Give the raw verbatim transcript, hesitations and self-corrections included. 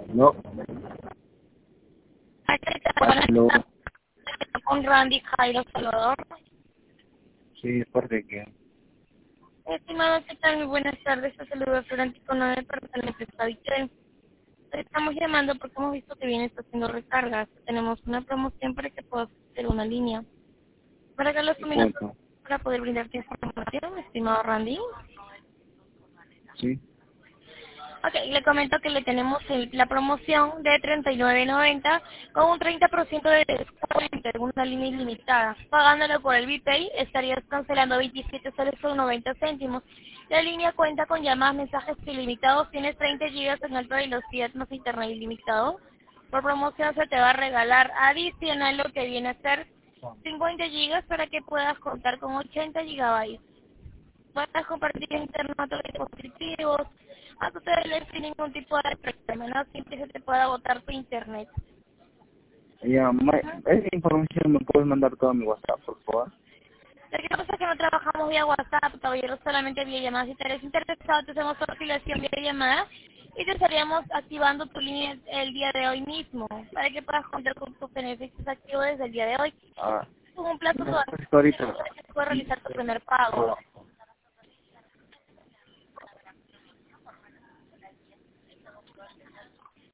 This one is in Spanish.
No. Aló. Con Randy Jairo Salvador. Sí, ¿es parte de qué? Estimado, ¿qué tal? Muy buenas tardes. Te saludo Florentico nueve para la empresa Vitel. Estamos llamando porque hemos visto que vienes haciendo recargas. Tenemos una promoción para que puedas hacer una línea. Para que los minutos ¿Cuánto? para poder brindarte información, estimado Randy. Sí. Ok, le comento que le tenemos el- la promoción de treinta y nueve noventa con un treinta por ciento de descuento en una línea ilimitada. Pagándolo por el BPay estarías cancelando veintisiete soles con noventa céntimos. La línea cuenta con llamadas, mensajes ilimitados, tienes treinta gigas en alta velocidad más internet ilimitado. Por promoción se te va a regalar adicional lo que viene a ser cincuenta gigas para que puedas contar con ochenta gigabytes. Puedes compartir internet a tus dispositivos, a tu teléfono sin ningún tipo de problema, no siempre se te pueda agotar tu internet. Ya, ma- Ujú. esa información me puedes mandar todo a mi WhatsApp, por favor. Lo que pasa es que no trabajamos vía WhatsApp, caballero, solamente vía llamadas. Si te eres interesado, te hacemos afiliación vía llamada y te estaríamos activando tu línea el día de hoy mismo, para que puedas contar con tus beneficios activos desde el día de hoy. Ah, Con un plazo no, todavía es que ahorita, para que puedas realizar tu primer pago.